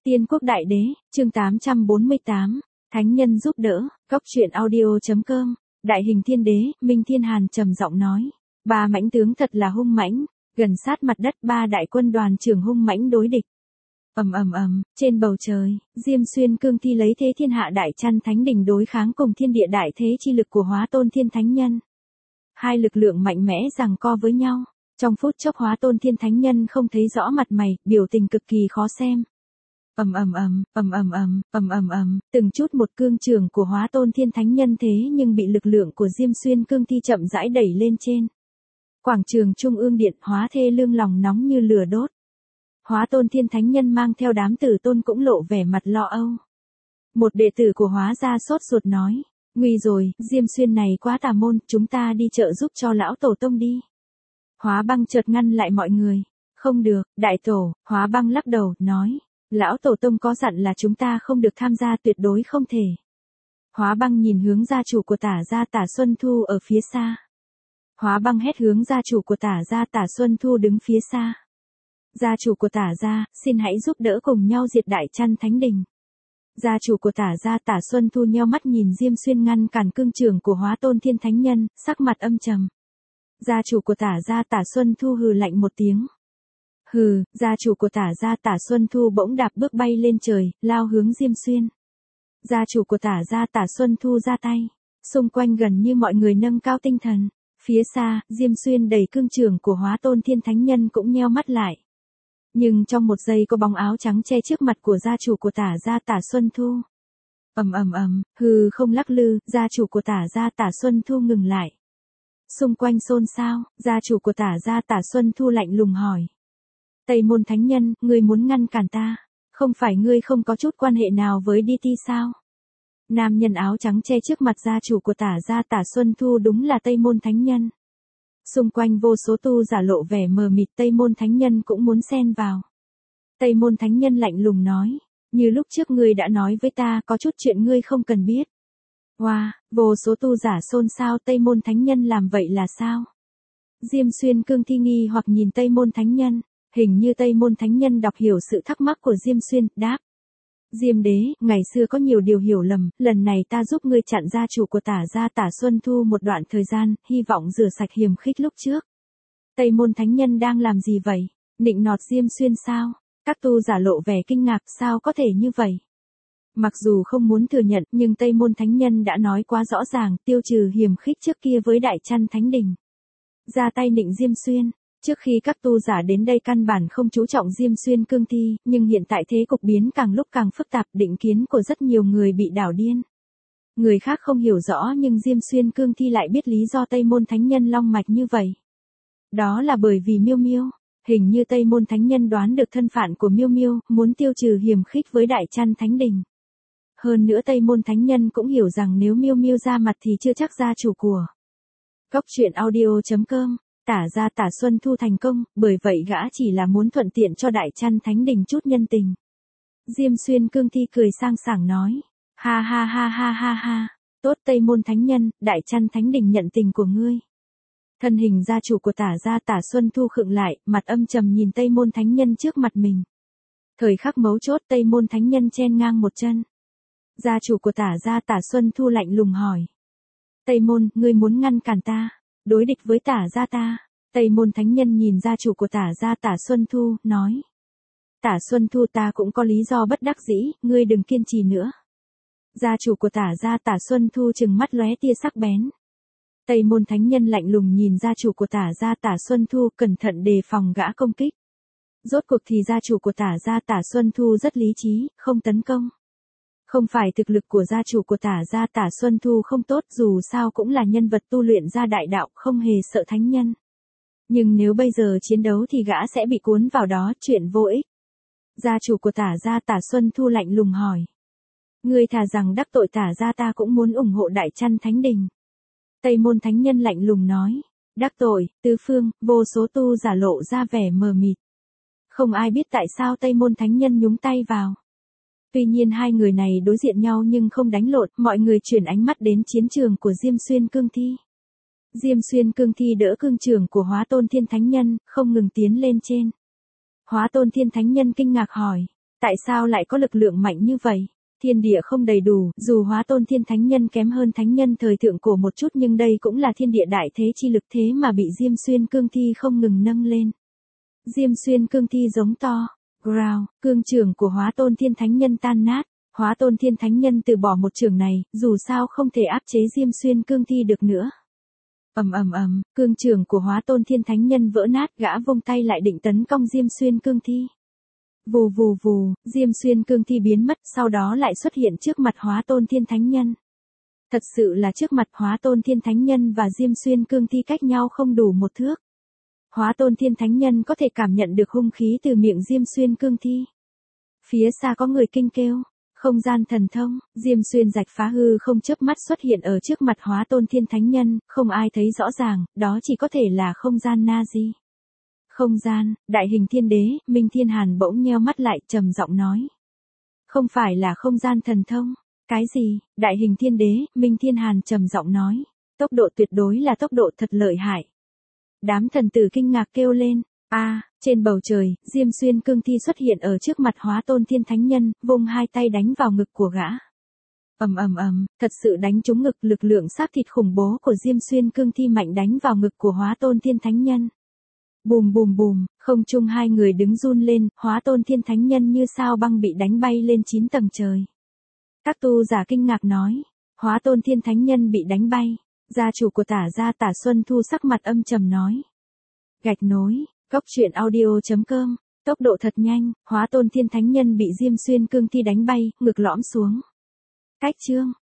Tiên quốc đại đế, chương 848, Thánh nhân giúp đỡ, góc truyện audio.com, Đại hình thiên đế, Minh Thiên Hàn trầm giọng nói. Ba mãnh tướng thật là hung mãnh, gần sát mặt đất ba đại quân đoàn trưởng hung mãnh đối địch. Trên bầu trời, Diêm Xuyên cương thi lấy thế thiên hạ đại chăn thánh đỉnh đối kháng cùng thiên địa đại thế chi lực của Hóa Tôn Thiên Thánh Nhân. Hai lực lượng mạnh mẽ giằng co với nhau, trong phút chốc Hóa Tôn Thiên Thánh Nhân không thấy rõ mặt mày, biểu tình cực kỳ khó xem. Từng chút một cương trường của Hóa Tôn Thiên Thánh Nhân thế nhưng bị lực lượng của Diêm Xuyên cương thi chậm rãi đẩy lên trên. Quảng trường Trung ương điện Hóa Thê Lương lòng nóng như lửa đốt. Hóa Tôn Thiên Thánh Nhân mang theo đám tử tôn cũng lộ vẻ mặt lo âu. Một đệ tử của Hóa gia sốt ruột nói, nguy rồi, Diêm Xuyên này quá tà môn, chúng ta đi trợ giúp cho lão tổ tông đi. Hóa Băng chợt ngăn lại mọi người, không được, đại tổ. Hóa Băng lắc đầu, nói, lão tổ tông có dặn là chúng ta không được tham gia, tuyệt đối không thể. Hóa Băng nhìn hướng gia chủ của Tả gia Tả Xuân Thu ở phía xa. Hóa Băng hét hướng gia chủ của Tả gia Tả Xuân Thu đứng phía xa. Gia chủ của Tả gia, xin hãy giúp đỡ cùng nhau diệt đại chăn thánh đình. Gia chủ của Tả gia Tả Xuân Thu nheo mắt nhìn Diêm Xuyên ngăn cản cương trường của Hóa Tôn Thiên Thánh Nhân, sắc mặt âm trầm. Gia chủ của Tả gia Tả Xuân Thu hừ lạnh một tiếng. Hừ, gia chủ của Tả gia Tả Xuân Thu bỗng đạp bước bay lên trời, lao hướng Diêm Xuyên. Gia chủ của Tả gia Tả Xuân Thu ra tay, xung quanh gần như mọi người nâng cao tinh thần. Phía xa, Diêm Xuyên đẩy cương trường của Hóa Tôn Thiên Thánh Nhân cũng nheo mắt lại. Nhưng trong một giây có bóng áo trắng che trước mặt của gia chủ của Tả gia Tả Xuân Thu. Hừ không lắc lư, gia chủ của Tả gia Tả Xuân Thu ngừng lại. Xung quanh xôn xao, gia chủ của Tả gia Tả Xuân Thu lạnh lùng hỏi. Tây Môn Thánh Nhân, ngươi muốn ngăn cản ta, không phải ngươi không có chút quan hệ nào với DT sao? Nam nhân áo trắng che trước mặt gia chủ của Tả gia Tả Xuân Thu đúng là Tây Môn Thánh Nhân. Xung quanh vô số tu giả lộ vẻ mờ mịt, Tây Môn Thánh Nhân cũng muốn xen vào. Tây Môn Thánh Nhân lạnh lùng nói, như lúc trước ngươi đã nói với ta, có chút chuyện ngươi không cần biết. Wow, vô số tu giả xôn xao, Tây Môn Thánh Nhân làm vậy là sao? Diêm Xuyên cương thi nghi hoặc nhìn Tây Môn Thánh Nhân, hình như Tây Môn Thánh Nhân đọc hiểu sự thắc mắc của Diêm Xuyên, đáp. Diêm đế, ngày xưa có nhiều điều hiểu lầm, lần này ta giúp ngươi chặn gia chủ của Tả gia Tả Xuân Thu một đoạn thời gian, hy vọng rửa sạch hiềm khích lúc trước. Tây Môn Thánh Nhân đang làm gì vậy? Nịnh nọt Diêm Xuyên sao? Các tu giả lộ vẻ kinh ngạc, sao có thể như vậy? Mặc dù không muốn thừa nhận, nhưng Tây Môn Thánh Nhân đã nói quá rõ ràng, tiêu trừ hiềm khích trước kia với Đại Chăn Thánh Đình. Ra tay nịnh Diêm Xuyên. Trước khi các tu giả đến đây căn bản không chú trọng Diêm Xuyên cương thi, nhưng hiện tại thế cục biến càng lúc càng phức tạp, định kiến của rất nhiều người bị đảo điên. Người khác không hiểu rõ nhưng Diêm Xuyên cương thi lại biết lý do Tây Môn Thánh Nhân long mạch như vậy. Đó là bởi vì Miêu Miêu, hình như Tây Môn Thánh Nhân đoán được thân phận của Miêu Miêu, muốn tiêu trừ hiềm khích với Đại Chăn Thánh Đình. Hơn nữa Tây Môn Thánh Nhân cũng hiểu rằng nếu Miêu Miêu ra mặt thì chưa chắc gia chủ của góc truyện audio.com. Tả gia Tả Xuân Thu thành công, bởi vậy gã chỉ là muốn thuận tiện cho Đại Chăn Thánh Đình chút nhân tình. Diêm Xuyên cương thi cười sang sảng nói, ha, tốt Tây Môn Thánh Nhân, Đại Chăn Thánh Đình nhận tình của ngươi. Thân hình gia chủ của Tả gia Tả Xuân Thu khựng lại, mặt âm trầm nhìn Tây Môn Thánh Nhân trước mặt mình. Thời khắc mấu chốt Tây Môn Thánh Nhân chen ngang một chân. Gia chủ của Tả gia Tả Xuân Thu lạnh lùng hỏi. Tây Môn, ngươi muốn ngăn cản ta, đối địch với Tả gia ta? Tây Môn Thánh Nhân nhìn gia chủ của Tả gia Tả Xuân Thu, nói. Tả Xuân Thu, ta cũng có lý do bất đắc dĩ, ngươi đừng kiên trì nữa. Gia chủ của Tả gia Tả Xuân Thu trừng mắt lóe tia sắc bén. Tây Môn Thánh Nhân lạnh lùng nhìn gia chủ của Tả gia Tả Xuân Thu, cẩn thận đề phòng gã công kích. Rốt cuộc thì gia chủ của Tả gia Tả Xuân Thu rất lý trí, không tấn công. Không phải thực lực của gia chủ của Tả gia Tả Xuân Thu không tốt, dù sao cũng là nhân vật tu luyện ra đại đạo, không hề sợ thánh nhân. Nhưng nếu bây giờ chiến đấu thì gã sẽ bị cuốn vào đó, chuyện vô ích. Gia chủ của Tả gia Tả Xuân Thu lạnh lùng hỏi. Ngươi thà rằng đắc tội Tả gia ta cũng muốn ủng hộ Đại Chăn Thánh Đình. Tây Môn Thánh Nhân lạnh lùng nói. Đắc tội, tứ phương, vô số tu giả lộ ra vẻ mờ mịt. Không ai biết tại sao Tây Môn Thánh Nhân nhúng tay vào. Tuy nhiên hai người này đối diện nhau nhưng không đánh lộn, mọi người chuyển ánh mắt đến chiến trường của Diêm Xuyên cương thi. Diêm Xuyên cương thi đỡ cương trường của Hóa Tôn Thiên Thánh Nhân, không ngừng tiến lên trên. Hóa Tôn Thiên Thánh Nhân kinh ngạc hỏi, Tại sao lại có lực lượng mạnh như vậy? Thiên địa không đầy đủ, dù Hóa Tôn Thiên Thánh Nhân kém hơn thánh nhân thời thượng cổ một chút nhưng đây cũng là thiên địa đại thế chi lực thế mà bị Diêm Xuyên cương thi không ngừng nâng lên. Diêm Xuyên cương thi giống to, growl, cương trường của Hóa Tôn Thiên Thánh Nhân tan nát. Hóa Tôn Thiên Thánh Nhân từ bỏ một trường này, dù sao không thể áp chế Diêm Xuyên cương thi được nữa. Cương trường của Hóa Tôn Thiên Thánh Nhân vỡ nát, gã vung tay lại định tấn công Diêm Xuyên cương thi. Vù vù vù, Diêm Xuyên cương thi biến mất, sau đó lại xuất hiện trước mặt Hóa Tôn Thiên Thánh Nhân. Thật sự là trước mặt Hóa Tôn Thiên Thánh Nhân và Diêm Xuyên cương thi cách nhau không đủ một thước. Hóa Tôn Thiên Thánh Nhân có thể cảm nhận được hung khí từ miệng Diêm Xuyên cương thi. Phía xa có người kinh kêu, không gian thần thông, Diêm Xuyên rạch phá hư không chớp mắt xuất hiện ở trước mặt Hóa Tôn Thiên Thánh Nhân, không ai thấy rõ ràng, đó chỉ có thể là không gian Na-di. Không gian, đại hình thiên đế, Minh Thiên Hàn bỗng nheo mắt lại, trầm giọng nói. Không phải là không gian thần thông. Cái gì? Đại hình thiên đế, Minh Thiên Hàn trầm giọng nói. Tốc độ tuyệt đối là tốc độ thật lợi hại. Đám thần tử kinh ngạc kêu lên. Trên bầu trời, Diêm Xuyên cương thi xuất hiện ở trước mặt Hóa Tôn Thiên Thánh Nhân, vung hai tay đánh vào ngực của gã. Thật sự đánh trúng ngực, lực lượng sáp thịt khủng bố của Diêm Xuyên cương thi mạnh đánh vào ngực của Hóa Tôn Thiên Thánh Nhân. Bùm bùm bùm, không trung hai người đứng run lên, Hóa Tôn Thiên Thánh Nhân như sao băng bị đánh bay lên 9 tầng trời. Các tu giả kinh ngạc nói, Hóa Tôn Thiên Thánh Nhân bị đánh bay. Gia chủ của Tả gia Tả Xuân Thu sắc mặt âm trầm nói. Gạch nối, Cốc truyện audio.com, tốc độ thật nhanh, Hóa Tôn Thiên Thánh Nhân bị Diêm Xuyên cương thi đánh bay, ngực lõm xuống. Cách chương.